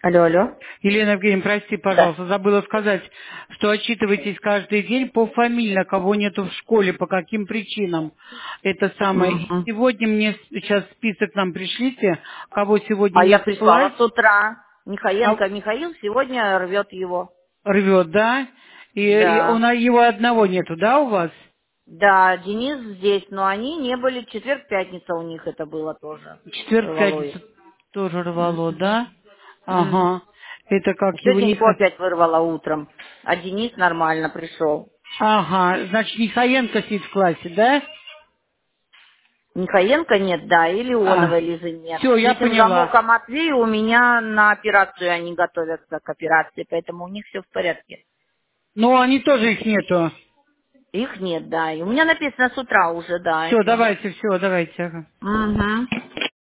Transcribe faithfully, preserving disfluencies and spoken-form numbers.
Алло, алло. Елена Евгеньевна, прости, Да. пожалуйста, забыла сказать, что отчитывайтесь каждый день пофамильно, кого нету в школе, по каким причинам. Это самое. И Мгм. сегодня мне сейчас список нам пришлите, кого сегодня А я нету в прислала классе, с утра. а Михаенко Михаил сегодня рвет его. рвет, да? И, и у Да. нас его одного нету, да, у вас? Да, Денис здесь, но они не были. Четверг-пятница у них это было тоже. Четверг, Рвало их. пятница тоже рвало, Мгм. да? М. Ага. Это как его Сегодня не... его опять вырвало утром. А Денис нормально пришел. Ага, значит, Михаенко сидит в классе, да? Михаенко нет, да, и А, Леоновой Лизы нет. все, С я этим поняла. замоком Матвея у меня на операцию они готовятся к операции, поэтому у них все в порядке. Но они тоже их нету. Их нет, да. И у меня написано с утра уже, да, Все, это. давайте, все, давайте. Ага. Угу.